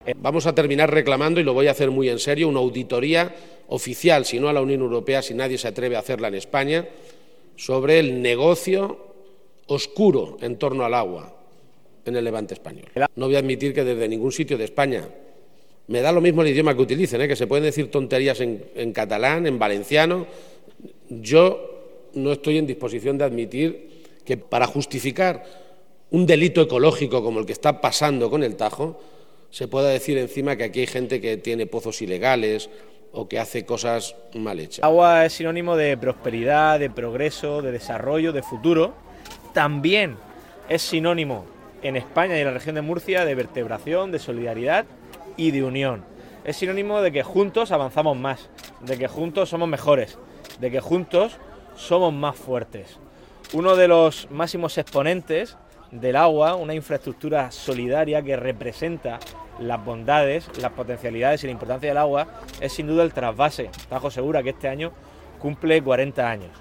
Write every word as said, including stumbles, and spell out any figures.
Vamos a terminar reclamando, y lo voy a hacer muy en serio, una auditoría oficial, si no a la Unión Europea, si nadie se atreve a hacerla en España, sobre el negocio oscuro en torno al agua en el Levante español. No voy a admitir que desde ningún sitio de España, me da lo mismo el idioma que utilicen, ¿eh? que se pueden decir tonterías en, en catalán, en valenciano. Yo no estoy en disposición de admitir que para justificar un delito ecológico como el que está pasando con el Tajo, se pueda decir encima que aquí hay gente que tiene pozos ilegales o que hace cosas mal hechas. El agua es sinónimo de prosperidad, de progreso, de desarrollo, de futuro. También es sinónimo en España y en la región de Murcia de vertebración, de solidaridad y de unión. Es sinónimo de que juntos avanzamos más, de que juntos somos mejores, de que juntos somos más fuertes. Uno de los máximos exponentes del agua, una infraestructura solidaria que representa las bondades, las potencialidades y la importancia del agua, es sin duda el trasvase Tajo Segura, que este año cumple cuarenta años.